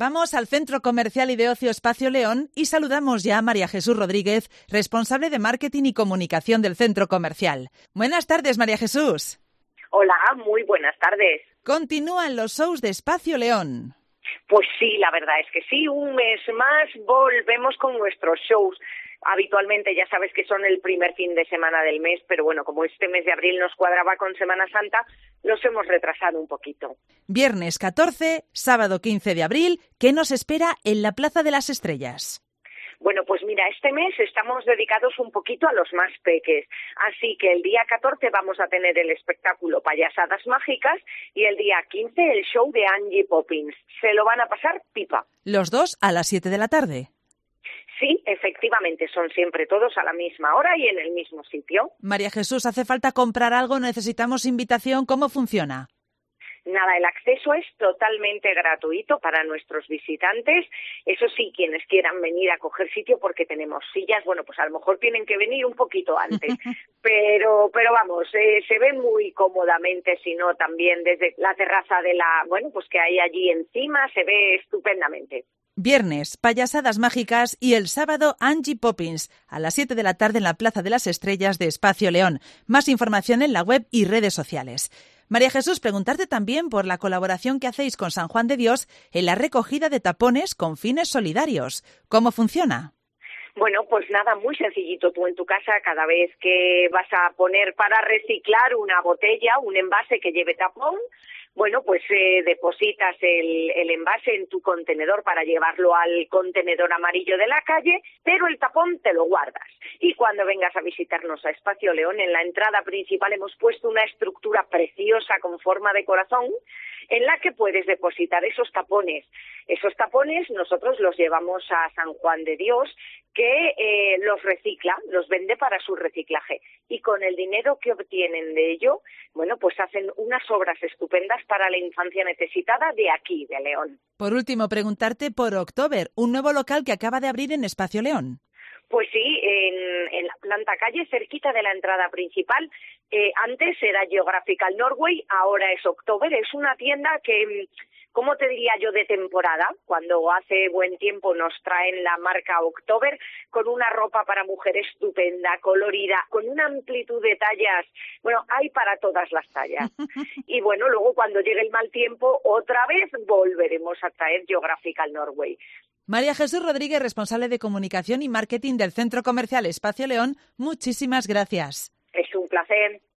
Vamos al Centro Comercial y de Ocio Espacio León y saludamos ya a María Jesús Rodríguez, responsable de Marketing y Comunicación del Centro Comercial. Buenas tardes, María Jesús. Hola, muy buenas tardes. Continúan los shows de Espacio León. Pues sí, la verdad es que sí, un mes más volvemos con nuestros shows. Habitualmente ya sabes que son el primer fin de semana del mes, pero bueno, como este mes de abril nos cuadraba con Semana Santa, los hemos retrasado un poquito. Viernes 14, sábado 15 de abril, ¿qué nos espera en la Plaza de las Estrellas? Bueno, pues mira, este mes estamos dedicados un poquito a los más peques, así que el día 14 vamos a tener el espectáculo Payasadas Mágicas y el día 15 el show de Angie Poppins. Se lo van a pasar pipa. Los dos a las 7 de la tarde. Sí, efectivamente, son siempre todos a la misma hora y en el mismo sitio. María Jesús, ¿hace falta comprar algo? ¿Necesitamos invitación? ¿Cómo funciona? Nada, el acceso es totalmente gratuito para nuestros visitantes. Eso sí, quienes quieran venir a coger sitio porque tenemos sillas, bueno, pues a lo mejor tienen que venir un poquito antes. Pero vamos, se ve muy cómodamente, si no también desde la terraza de pues que hay allí encima, se ve estupendamente. Viernes, Payasadas Mágicas y el sábado Angie Poppins, a las 7 de la tarde en la Plaza de las Estrellas de Espacio León. Más información en la web y redes sociales. María Jesús, preguntarte también por la colaboración que hacéis con San Juan de Dios en la recogida de tapones con fines solidarios. ¿Cómo funciona? Bueno, pues nada, muy sencillito. Tú en tu casa, cada vez que vas a poner para reciclar una botella, un envase que lleve tapón, bueno, pues depositas el envase en tu contenedor para llevarlo al contenedor amarillo de la calle, pero el tapón te lo guardas. Y cuando vengas a visitarnos a Espacio León, en la entrada principal hemos puesto una estructura preciosa con forma de corazón en la que puedes depositar esos tapones. Esos tapones nosotros los llevamos a San Juan de Dios, que los recicla, los vende para su reciclaje. Y con el dinero que obtienen de ello, bueno, pues hacen unas obras estupendas para la infancia necesitada de aquí, de León. Por último, preguntarte por October, un nuevo local que acaba de abrir en Espacio León. Pues sí, en la planta calle, cerquita de la entrada principal. Antes era Geographical Norway, ahora es October. Es una tienda que, ¿cómo te diría yo?, de temporada. Cuando hace buen tiempo nos traen la marca October con una ropa para mujer estupenda, colorida, con una amplitud de tallas. Bueno, hay para todas las tallas. Y bueno, luego cuando llegue el mal tiempo, otra vez volveremos a traer Geographical Norway. María Jesús Rodríguez, responsable de Comunicación y Marketing del Centro Comercial Espacio León, muchísimas gracias. Es un placer.